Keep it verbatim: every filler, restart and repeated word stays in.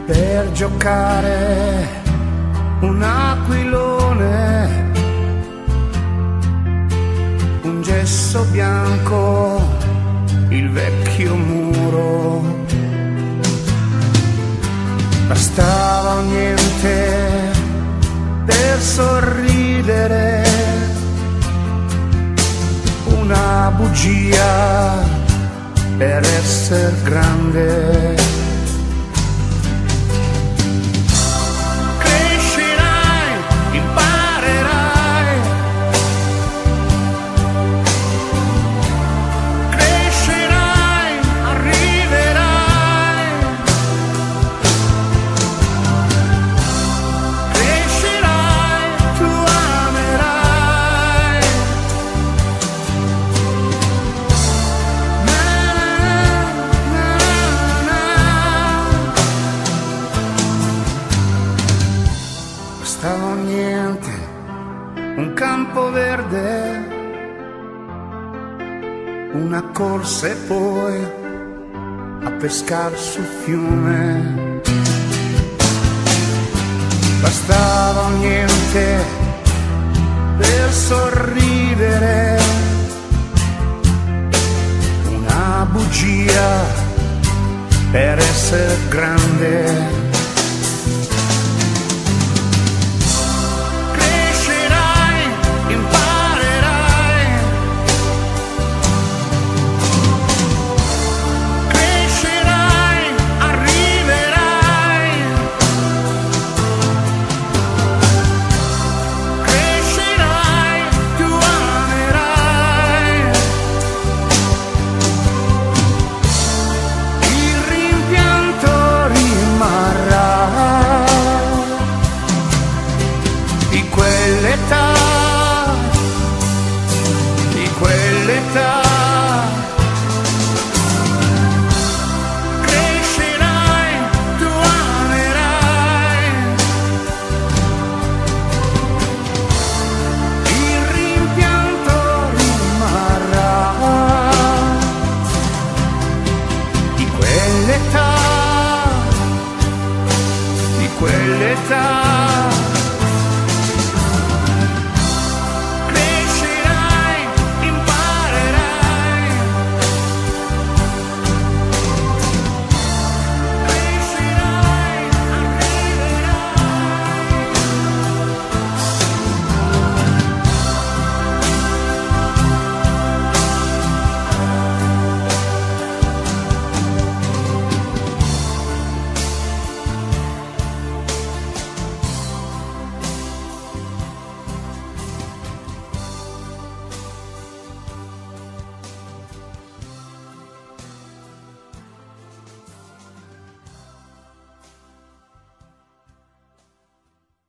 per giocare un aquilone, un gesso bianco, il vecchio muro. Bastava niente per sorridere, una bugia per essere grande. Crescerai, imparerai, crescerai, arriverai, crescerai, tu amerai. Bastava niente, un campo verde, una corsa e poi a pescar sul fiume. Bastava niente per sorridere, una bugia per essere grande. Di quell'età, di quell'età, crescerai, tu amerai, il rimpianto rimarrà. Di quell'età, di quell'età.